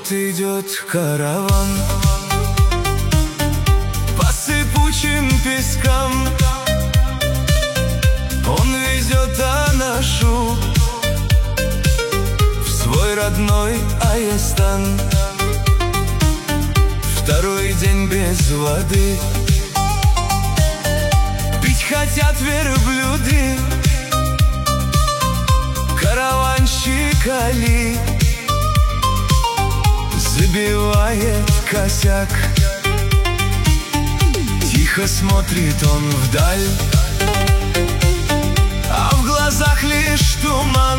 Вот идет караван по сыпучим пескам. Он везет Анашу в свой родной Аястан. Второй день без воды, пить хотят верблюды. Караванщик Али забивает косяк. Тихо смотрит он вдаль, а в глазах лишь туман.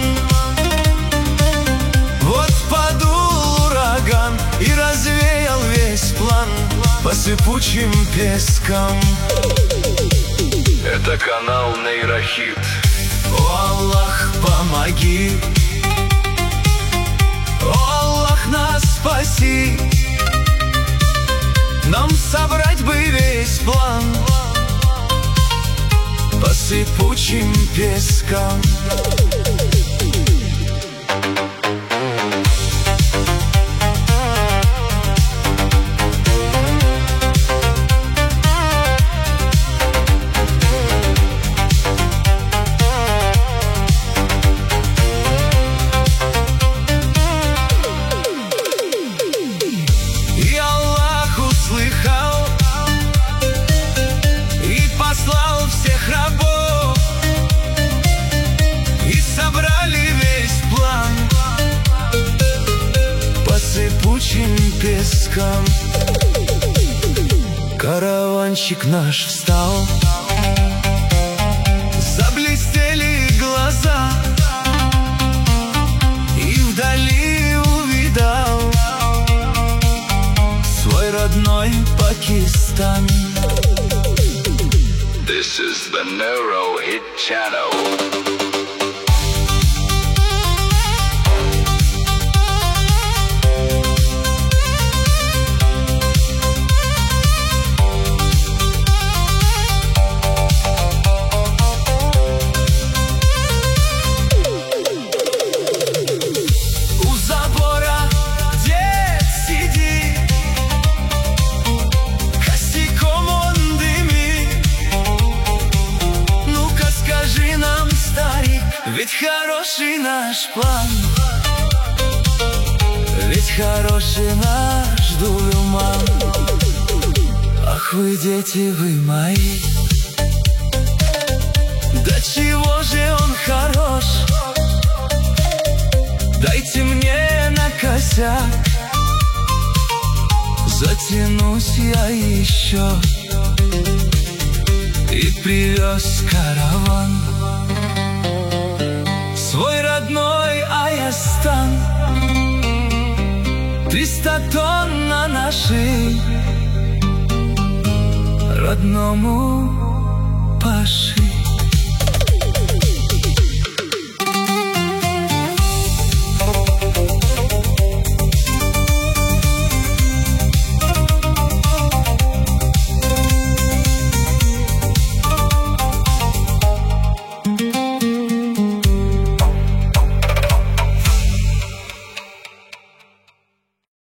Вот подул ураган и развеял весь план по сыпучим пескам. Это канал Нейрохит. О Аллах, помоги! О Аллах, нас спаси! Нам собрать бы весь план по сыпучим пескам. Послал всех рабов, и собрали весь план по сыпучим пескам. Караванщик наш встал, заблестели глаза, и вдали увидал свой родной Пакистан. This is the Neurohit channel. Ведь хороший наш план, ведь хороший наш дулюман. Ах вы, дети, вы мои, да чего же он хорош? Дайте мне на косяк, затянусь я еще. И привез караван свой родной Аястан. 300 тонн на нашей родному Паши.